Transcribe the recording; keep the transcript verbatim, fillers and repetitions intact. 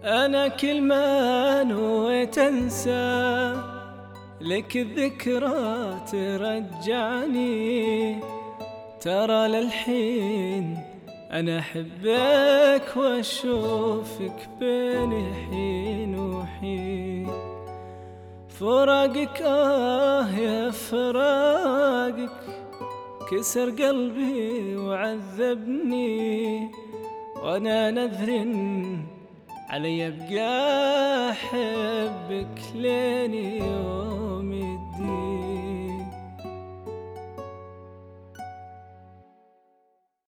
أنا كل ما نويت أنسى لك الذكرى ترجعني، ترى للحين أنا أحبك وأشوفك بين حين وحين. فراقك آه يا فراقك كسر قلبي وعذبني، وأنا نذر علي أبقى أحبك لين يوم الدين.